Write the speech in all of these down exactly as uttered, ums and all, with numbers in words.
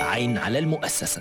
عين على المؤسسة.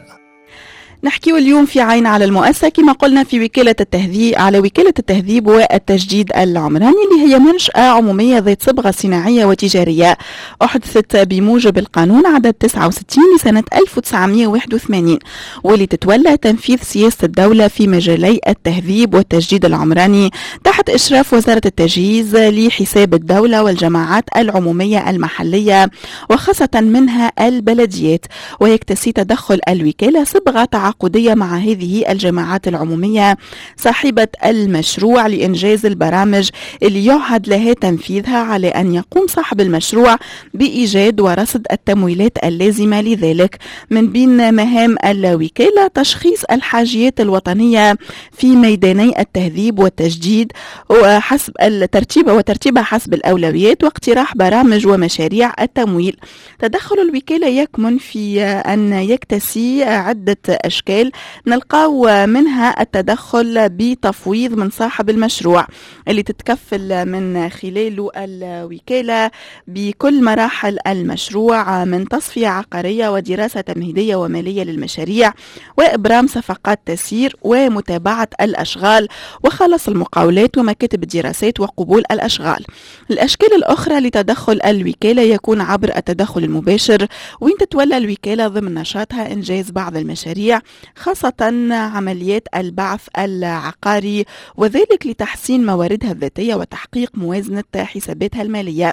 نحكي اليوم في عين على المؤسسة كما قلنا في وكالة التهذيب على وكالة التهذيب والتجديد العمراني اللي هي منشأة عمومية ذات صبغة صناعية وتجارية أحدثت بموجب القانون عدد تسعة وستين لسنة ألف وتسعمائة وواحد وثمانين، واللي تتولى تنفيذ سياسة الدولة في مجالي التهذيب والتجديد العمراني تحت إشراف وزارة التجهيز لحساب الدولة والجماعات العمومية المحلية وخاصة منها البلديات، ويكتسي تدخل الوكالة صبغة تعاقدية مع هذه الجماعات العمومية صاحبة المشروع لإنجاز البرامج اللي يعهد لها تنفيذها، على أن يقوم صاحب المشروع بإيجاد ورصد التمويلات اللازمة لذلك. من بين مهام الوكالة تشخيص الحاجيات الوطنية في ميداني التهذيب والتجديد وحسب الترتيب وترتيبها حسب الأولويات واقتراح برامج ومشاريع التمويل. تدخل الوكالة يكمن في أن يكتسي عدة أشكال، نلقاو منها التدخل بتفويض من صاحب المشروع اللي تتكفل من خلاله الوكالة بكل مراحل المشروع من تصفية عقارية ودراسة تمهيدية ومالية للمشاريع وإبرام صفقات تسيير ومتابعة الأشغال وخلص المقاولات ومكاتب الدراسات وقبول الأشغال. الأشكال الأخرى لتدخل الوكالة يكون عبر التدخل المباشر، وين تتولى الوكالة ضمن نشاطها إنجاز بعض المشاريع خاصة عمليات البعث العقاري، وذلك لتحسين مواردها الذاتية وتحقيق موازنة حساباتها المالية.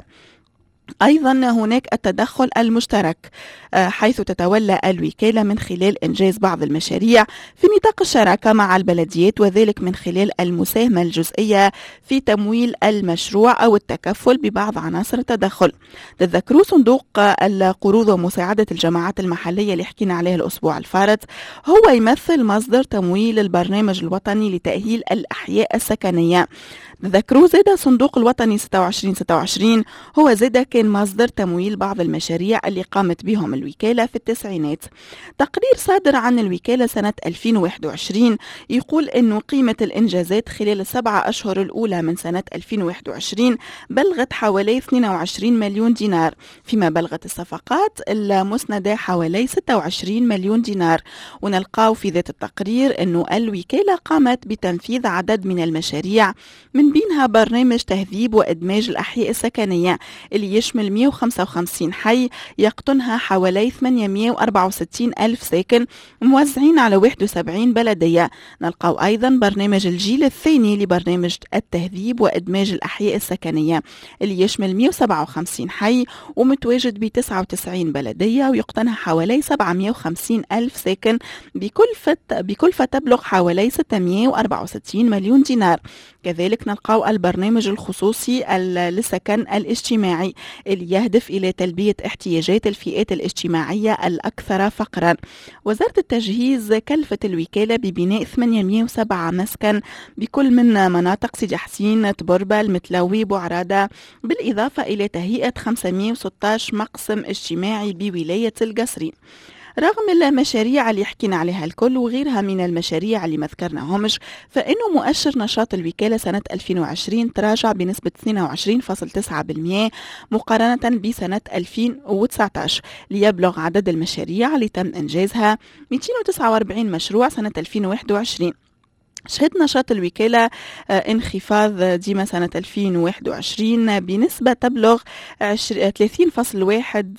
أيضا هناك التدخل المشترك حيث تتولى الوكالة من خلال إنجاز بعض المشاريع في نطاق الشراكة مع البلديات، وذلك من خلال المساهمة الجزئية في تمويل المشروع أو التكفل ببعض عناصر التدخل. تذكروا صندوق القروض ومساعدة الجماعات المحلية اللي حكينا عليه الأسبوع الفارط هو يمثل مصدر تمويل البرنامج الوطني لتأهيل الأحياء السكنية. تذكروا زاد صندوق الوطني ستة وعشرين ستة وعشرين هو زاد كان مصدر تمويل بعض المشاريع اللي قامت بهم الوكالة في التسعينات. تقرير صادر عن الوكالة سنة ألفين وواحد وعشرين يقول أنه قيمة الإنجازات خلال السبعة أشهر الأولى من سنة ألفين وواحد وعشرين بلغت حوالي اثنين وعشرين مليون دينار، فيما بلغت الصفقات المسندة حوالي ستة وعشرين مليون دينار. ونلقاو في ذات التقرير أنه الوكالة قامت بتنفيذ عدد من المشاريع من بينها برنامج تهذيب وإدماج الأحياء السكنية اللي يشمل مئة وخمسة وخمسين حي يقطنها حوالي ثمانمائة وأربعة وستين ألف ساكن موزعين على واحد وسبعين بلدية. نلقاو أيضا برنامج الجيل الثاني لبرنامج التهذيب وإدماج الأحياء السكنية اللي يشمل مئة وسبعة وخمسين حي ومتواجد ب تسعة وتسعين بلدية ويقطنها حوالي سبعمائة وخمسين ألف ساكن بكلفة بكلفة تبلغ حوالي ستمائة وأربعة وستين مليون دينار. كذلك نلقاو البرنامج الخصوصي للسكن الاجتماعي اللي يهدف إلى تلبية احتياجات الفئات الاجتماعية الأكثر فقرا. وزارة التجهيز كلفت الوكالة ببناء ثمانمائة وسبعة مسكن بكل من مناطق سيدي حسين، تبربة، المتلوي، بوعرادة، بالإضافة إلى تهيئة خمسمائة وستة عشر مقسم اجتماعي بولاية القصرين. رغم المشاريع اللي حكينا عليها الكل وغيرها من المشاريع اللي ما ذكرناهمش، فإنه مؤشر نشاط الوكالة سنة ألفين وعشرين تراجع بنسبة اثنين وعشرين فاصلة تسعة بالمئة مقارنة بسنة ألفين وتسعة عشر، ليبلغ عدد المشاريع اللي تم إنجازها مئتين وتسعة وأربعين مشروع سنة ألفين وواحد وعشرين. شهد نشاط الوكالة انخفاض ديما سنة ألفين وواحد وعشرين بنسبة تبلغ ثلاثين فاصلة واحد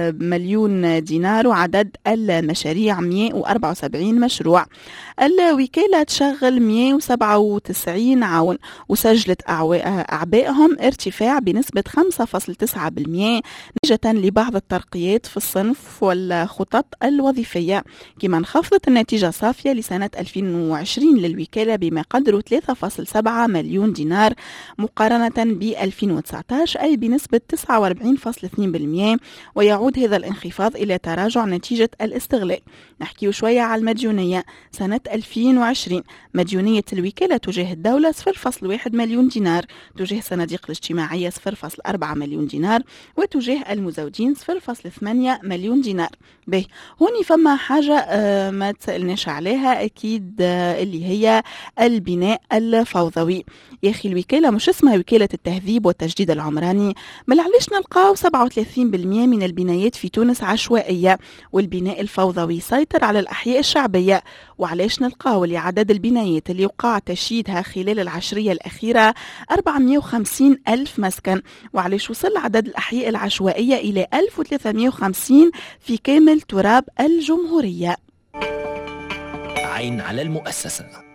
مليون دينار، وعدد المشاريع مئة وأربعة وسبعين مشروع. الوكالة تشغل مئة وسبعة وتسعين عون وسجلت أعبائهم ارتفاع بنسبة خمسة فاصلة تسعة بالمئة نتيجة لبعض الترقيات في الصنف والخطط الوظيفية، كما انخفضت النتيجة الصافية لسنة ألفين وعشرين للوكالة بما قدره ثلاثة فاصلة سبعة مليون دينار مقارنة ب ألفين وتسعة عشر، أي بنسبة تسعة وأربعين فاصلة اثنين بالمئة، ويعود هذا الانخفاض إلى تراجع نتيجة الاستغلال. نحكي شوية على المديونية. سنة ألفين وعشرين مديونية الوكالة تجاه الدولة صفر فاصلة واحد مليون دينار، تجاه الصناديق الاجتماعية صفر فاصلة أربعة مليون دينار، وتجاه المزوجين صفر فاصلة ثمانية مليون دينار. به هوني فما حاجة آه ما تسألناش عليها أكيد، آه اللي هي على البناء الفوضوي. يا أخي الوكالة مش اسمها وكالة التهذيب والتجديد العمراني، ما علاش نلقاو سبعة وثلاثين بالمئة من البنايات في تونس عشوائية والبناء الفوضوي يسيطر على الأحياء الشعبية؟ وعلاش نلقاو اللي عدد البنايات اللي وقع تشييدها خلال العشرية الأخيرة أربعمئة وخمسين ألف مسكن؟ وعلاش وصل عدد الأحياء العشوائية إلى ألف وثلاثمئة وخمسين في كامل تراب الجمهورية؟ عين على المؤسسة.